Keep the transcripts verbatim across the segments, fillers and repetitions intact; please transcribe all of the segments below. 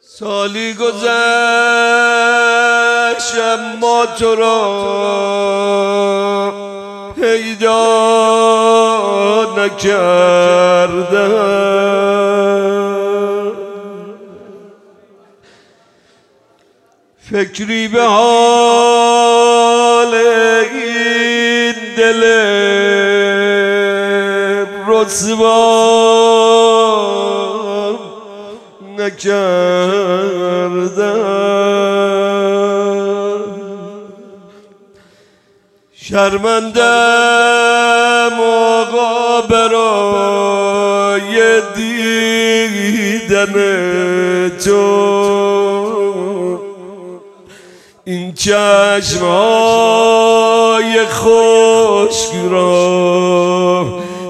سالی گذشت اما تو را پیدا نکردم، فکری به حال این دل رسوا نکردم. شرمندم آقا برای دیدن تو، این چشمهای خشک را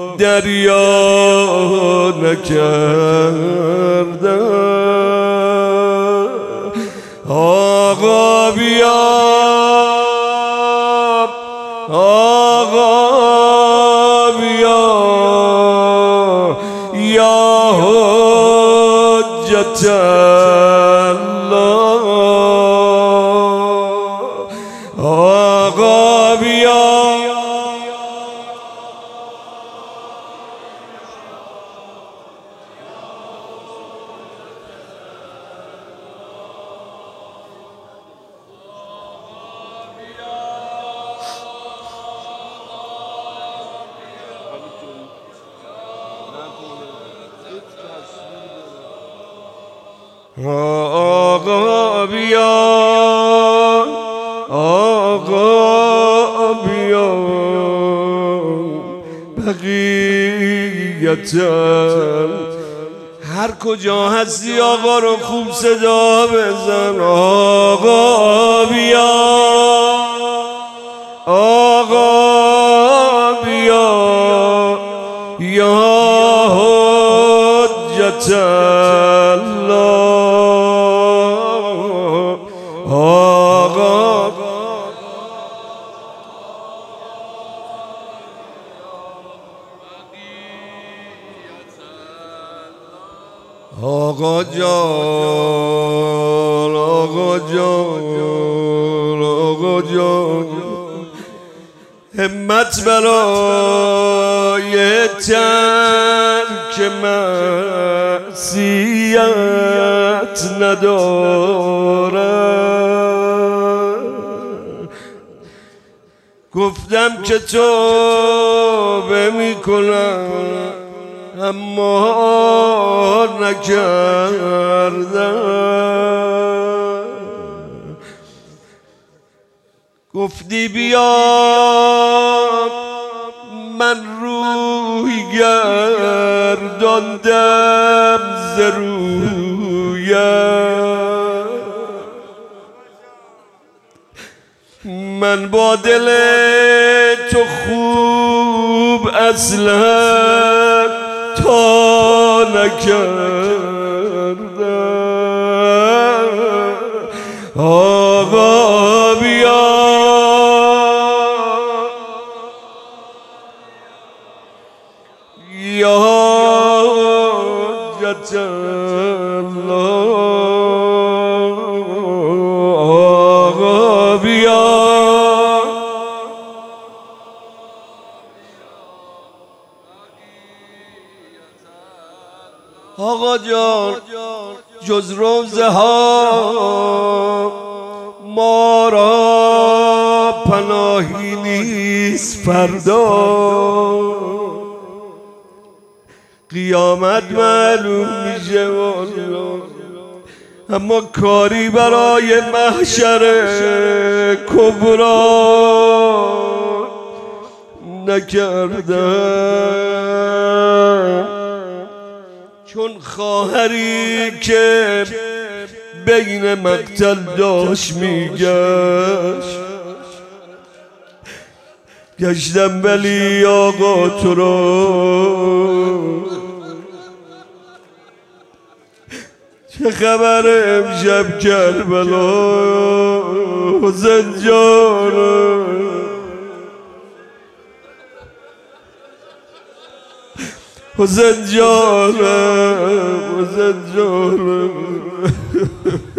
دریا نکردم. آقا بیا، آقا بیا یا حجت الله، آقا بیا آقا بیا، آقا بیا بقیتن. هر کجا هستی آقا رو خوب صدا بزن. آقا بیا، آقا بیا یا حجت الله، آقا آقا جان، آقا جان، آقا جان همت برای ترک معصیت ندارم. گفتم که توبه میکنم اما نکردم. گفتی بیا من روی گرداندم ز رویم، من با دل تو خوب اصلا تا نکردم. آقا بیا، یا حجت الله، آقا بیا آقا جان. جز روزه ها ما را پناهی نیست، فردا قیامت معلوم میشه والله، اما کاری برای محشر کبرا نکردم. چون خواهری که بین مقتل داشت میگشت، گشتم ولی آقا تو رو چه خبر امشب کربلا زنجان. حسین جانم حسین جانم